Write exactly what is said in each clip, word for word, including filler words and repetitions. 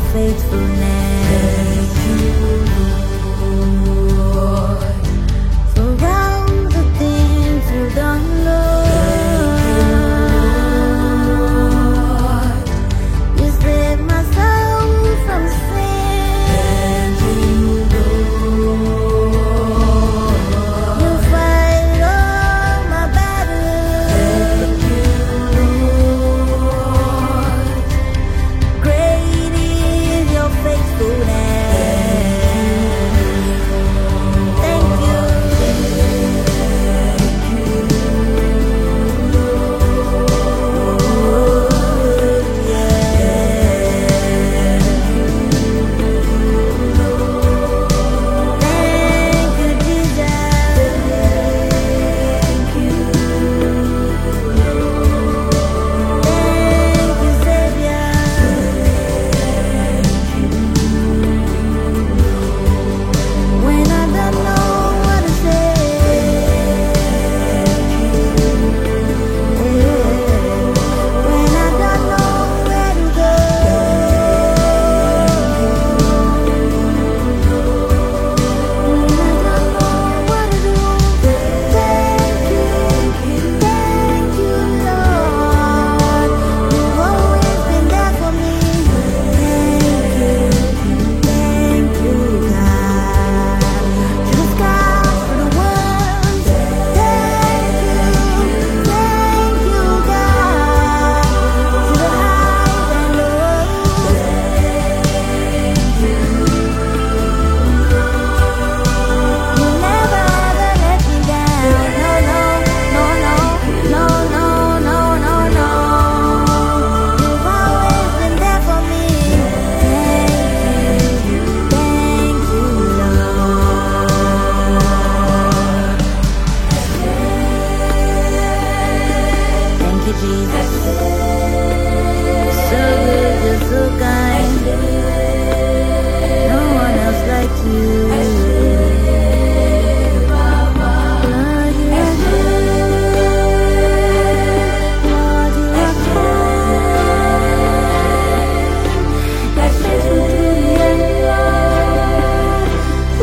faithfulness. Thank you, Lord, for all the things you've done, Lord. You saved my soul from sin. Thank you, Lord. You fight all my battles. Thank you, Lord. Great is your faithfulness. Thank you. Thank you, Jesus. Thank you, Thank you, Savior. When I don't know what to say, when I don't know where to go, when I don't know what to do, thank you, thank you, Lord. You've always been there for me. Thank you, thank you, God. To the skies, for the world. Thank you, thank you, God. To the highs and lows. You never ever let me down. No, no, no, no, no, no, no, no, no. You've always been there for me. Thank you, thank you, Lord. Thank you, Jesus. You're so good, you're so kind. No one else like you. Lord, you are good. Lord, you are kind. You're faithful to the end, Lord. Ooh.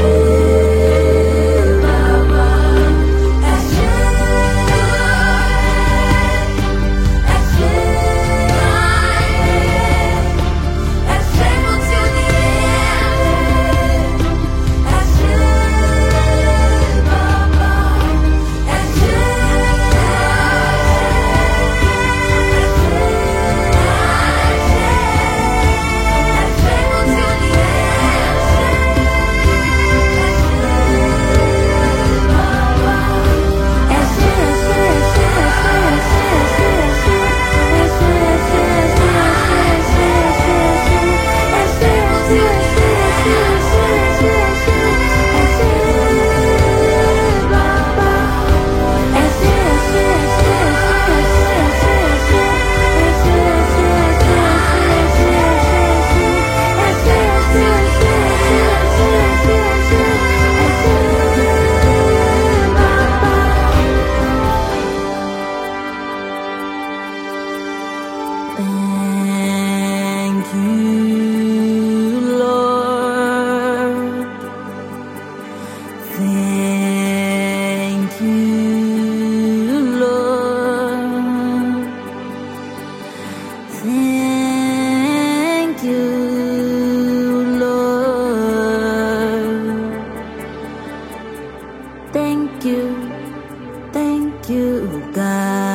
Thank you, Lord. Thank you, Lord. Thank you, Lord. Thank you, thank you, God.